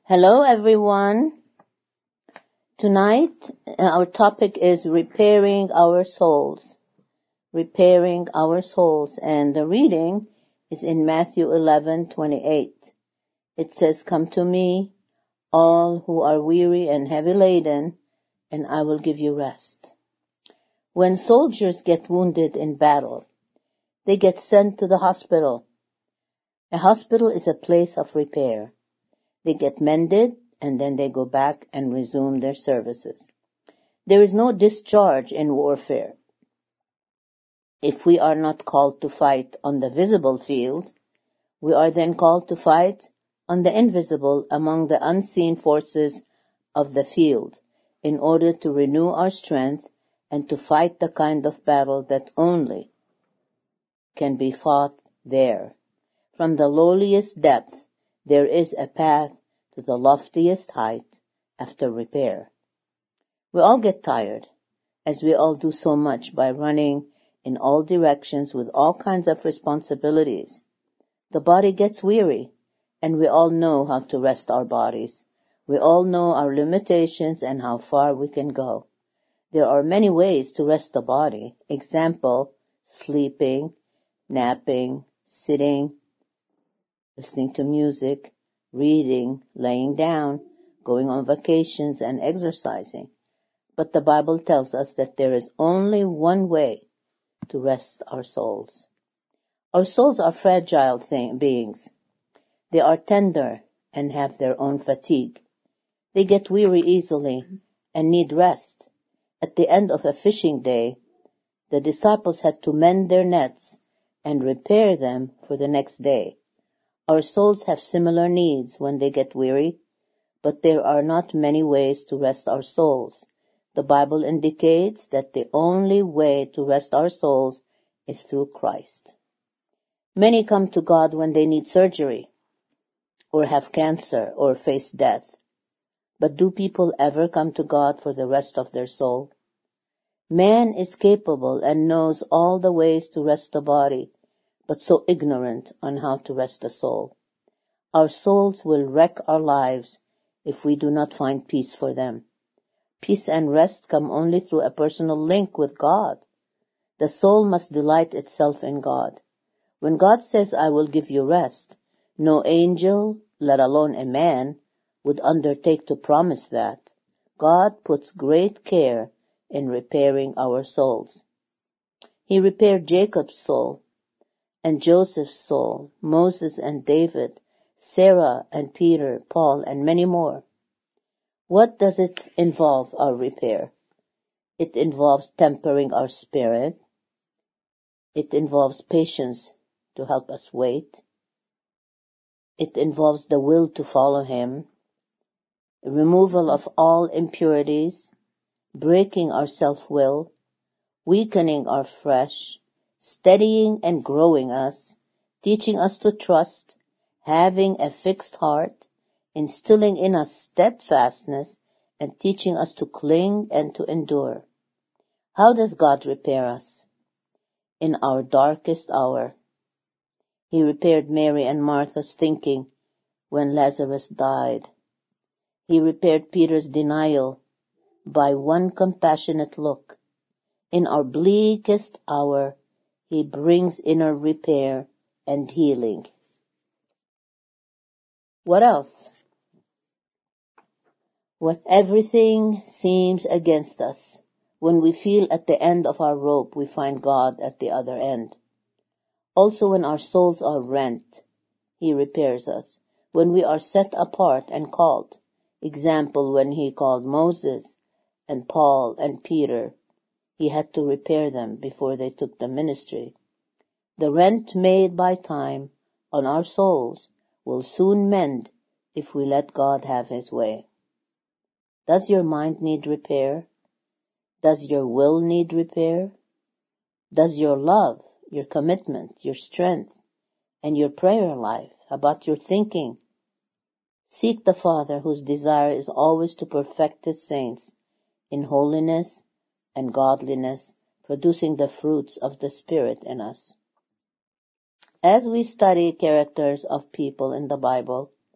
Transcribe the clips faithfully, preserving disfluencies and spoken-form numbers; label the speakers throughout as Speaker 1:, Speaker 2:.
Speaker 1: Hello everyone. Tonight our topic is repairing our souls. Repairing our souls, and the reading is in Matthew eleven twenty-eight. It says, "Come to me, all who are weary and heavy laden, and I will give you rest." When soldiers get wounded in battle, they get sent to the hospital. A hospital is a place of repair. They get mended, and then they go back and resume their services. There is no discharge in warfare. If we are not called to fight on the visible field, we are then called to fight on the invisible among the unseen forces of the field, in order to renew our strength and to fight the kind of battle that only can be fought there. From the lowliest depth, there is a path to the loftiest height after repair. We all get tired, as we all do so much by running in all directions with all kinds of responsibilities. The body gets weary, and we all know how to rest our bodies. We all know our limitations and how far we can go. There are many ways to rest the body. Example, sleeping, napping, sitting, listening to music, reading, laying down, going on vacations, and exercising. But the Bible tells us that there is only one way to rest our souls. Our souls are fragile thing, beings. They are tender and have their own fatigue. They get weary easily and need rest. At the end of a fishing day, the disciples had to mend their nets and repair them for the next day. Our souls have similar needs when they get weary, but there are not many ways to rest our souls. The Bible indicates that the only way to rest our souls is through Christ. Many come to God when they need surgery, or have cancer, or face death. But do people ever come to God for the rest of their soul? Man is capable and knows all the ways to rest the body, but so ignorant on how to rest the soul. Our souls will wreck our lives if we do not find peace for them. Peace and rest come only through a personal link with God. The soul must delight itself in God. When God says, "I will give you rest," no angel, let alone a man, would undertake to promise that. God puts great care in repairing our souls. He repaired Jacob's soul, and Joseph's soul, Moses and David, Sarah and Peter, Paul, and many more. What does it involve, our repair? It involves tempering our spirit. It involves patience to help us wait. It involves the will to follow Him, removal of all impurities, breaking our self-will, weakening our flesh, steadying and growing us, teaching us to trust, having a fixed heart, instilling in us steadfastness, and teaching us to cling and to endure. How does God repair us? In our darkest hour. He repaired Mary and Martha's thinking when Lazarus died. He repaired Peter's denial by one compassionate look. In our bleakest hour, He brings inner repair and healing. What else? When everything seems against us, when we feel at the end of our rope, we find God at the other end. Also, when our souls are rent, He repairs us. When we are set apart and called, example, when He called Moses and Paul and Peter, He had to repair them before they took the ministry. The rent made by time on our souls will soon mend if we let God have His way. Does your mind need repair? Does your will need repair? Does your love, your commitment, your strength, and your prayer life, about your thinking? Seek the Father, whose desire is always to perfect His saints in holiness and godliness, producing the fruits of the Spirit in us. As we study characters of people in the Bible,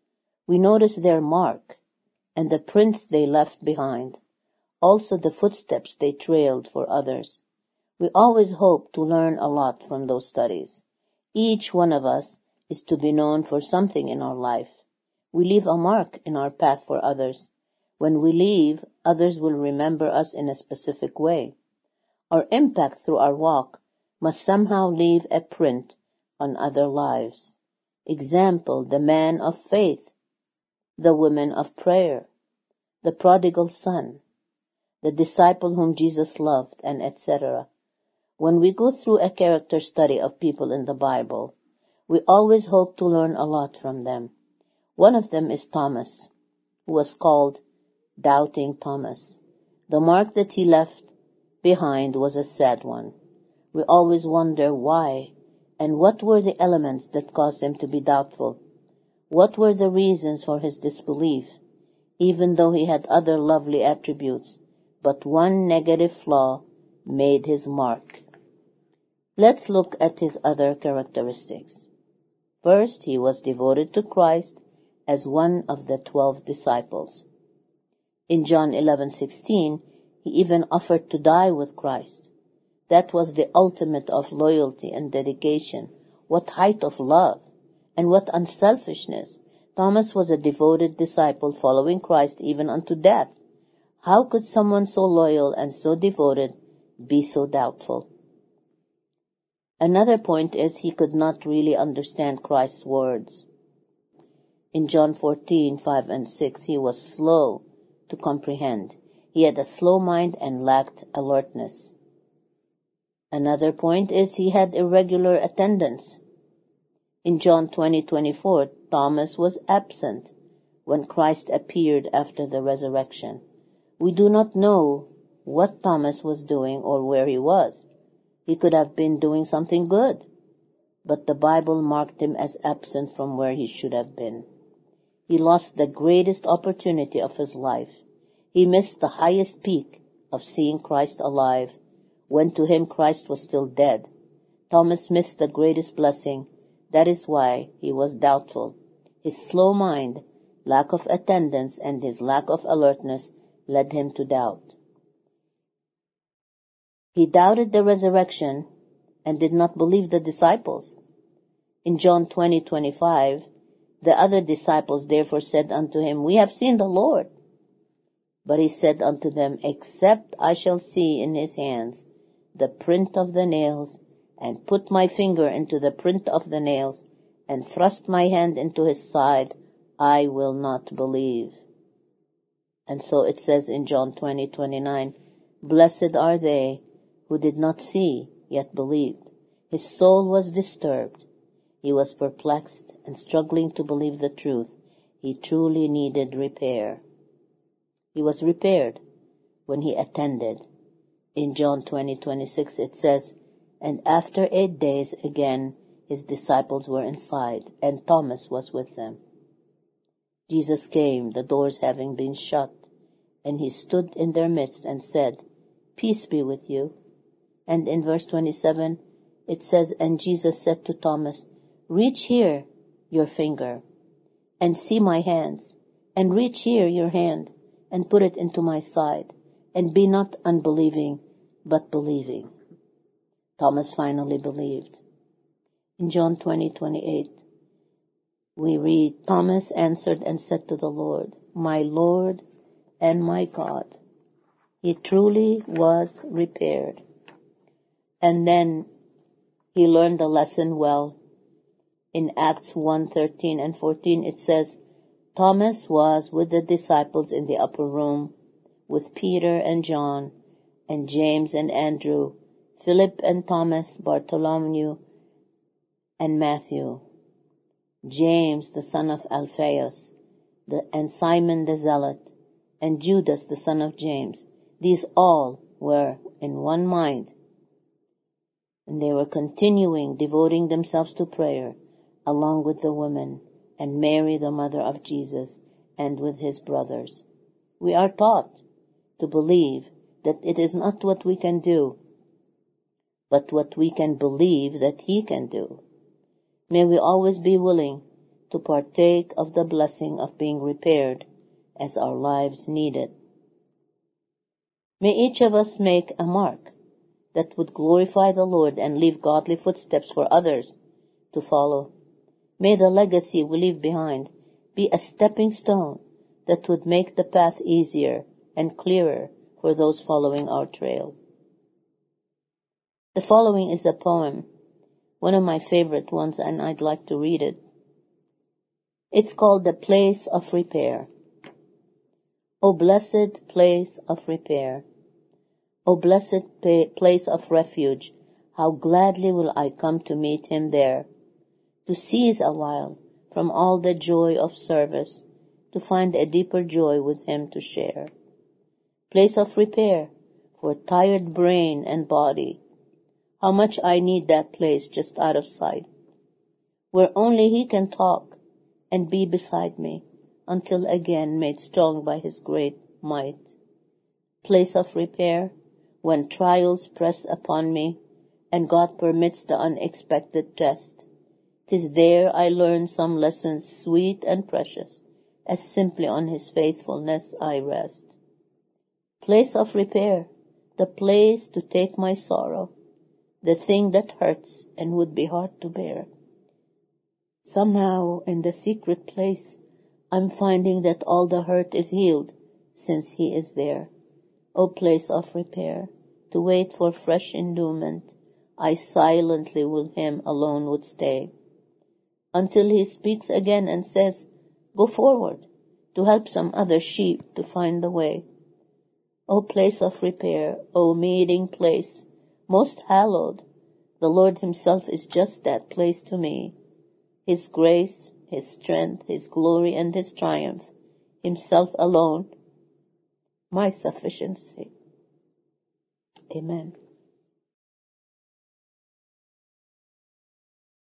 Speaker 1: We notice their mark and the prints they left behind, also the footsteps they trailed for others. We always hope to learn a lot from those studies. Each one of us is to be known for something in our life. We leave a mark in our path for others. When we leave, others will remember us in a specific way. Our impact through our walk must somehow leave a print on other lives. Example, the man of faith, the woman of prayer, the prodigal son, the disciple whom Jesus loved, and et cetera. When we go through a character study of people in the Bible, we always hope to learn a lot from them. One of them is Thomas, who was called Doubting Thomas. The mark that he left behind was a sad one. We always wonder why and what were the elements that caused him to be doubtful. What were the reasons for his disbelief, even though he had other lovely attributes, but one negative flaw made his mark. Let's look at his other characteristics. First, he was devoted to Christ as one of the twelve disciples. In John eleven sixteen, he even offered to die with Christ. That was the ultimate of loyalty and dedication. What height of love and what unselfishness. Thomas was a devoted disciple following Christ even unto death. How could someone so loyal and so devoted be so doubtful? Another point is he could not really understand Christ's words. In John fourteen, five and six, he was slow to comprehend. He had a slow mind and lacked alertness. Another point is he had irregular attendance. In John twenty twenty-four, Thomas was absent when Christ appeared after the resurrection. We do not know what Thomas was doing or where he was. He could have been doing something good, but the Bible marked him as absent from where he should have been. He lost the greatest opportunity of his life. He missed the highest peak of seeing Christ alive, when to him Christ was still dead. Thomas missed the greatest blessing. That is why he was doubtful. His slow mind, lack of attendance, and his lack of alertness led him to doubt. He doubted the resurrection and did not believe the disciples. In John twenty twenty-five, the other disciples therefore said unto him, We have seen the Lord. But he said unto them, Except I shall see in his hands the print of the nails, and put my finger into the print of the nails, and thrust my hand into his side, I will not believe. And so it says in John twenty twenty-nine, Blessed are they who did not see, yet believed. His soul was disturbed. He was perplexed and struggling to believe the truth. He truly needed repair. He was repaired when he attended. In John twenty twenty-six it says, And after eight days again his disciples were inside, and Thomas was with them. Jesus came, the doors having been shut, and he stood in their midst and said, Peace be with you. And in verse twenty-seven, it says, And Jesus said to Thomas, Reach here your finger, and see my hands, and reach here your hand, and put it into my side, and be not unbelieving, but believing. Thomas finally believed. In John twenty twenty-eight, we read, Thomas answered and said to the Lord, My Lord and my God. He truly was repaired. And then he learned the lesson well. In Acts one, thirteen and fourteen it says, Thomas was with the disciples in the upper room, with Peter and John, and James and Andrew, Philip and Thomas, Bartholomew and Matthew, James the son of Alphaeus, the, and Simon the Zealot, and Judas the son of James. These all were in one mind, and they were continuing devoting themselves to prayer, along with the women, and Mary the mother of Jesus, and with his brothers. We are taught to believe that it is not what we can do, but what we can believe that he can do. May we always be willing to partake of the blessing of being repaired as our lives need it. May each of us make a mark that would glorify the Lord and leave godly footsteps for others to follow. May the legacy we leave behind be a stepping stone that would make the path easier and clearer for those following our trail. The following is a poem, one of my favorite ones, and I'd like to read it. It's called The Place of Repair. O blessed place of repair, O blessed pa- place of refuge, how gladly will I come to meet him there, to cease a while from all the joy of service, to find a deeper joy with him to share. Place of repair for tired brain and body, how much I need that place just out of sight, where only he can talk and be beside me until again made strong by his great might. Place of repair when trials press upon me and God permits the unexpected test. 'Tis there I learn some lessons sweet and precious, as simply on his faithfulness I rest. Place of repair, the place to take my sorrow, the thing that hurts and would be hard to bear. Somehow in the secret place I'm finding that all the hurt is healed since he is there. O place of repair, to wait for fresh endowment, I silently with him alone would stay, until he speaks again and says, go forward to help some other sheep to find the way. O place of repair, O meeting place, most hallowed, the Lord himself is just that place to me. His grace, his strength, his glory, and his triumph, himself alone, my sufficiency. Amen.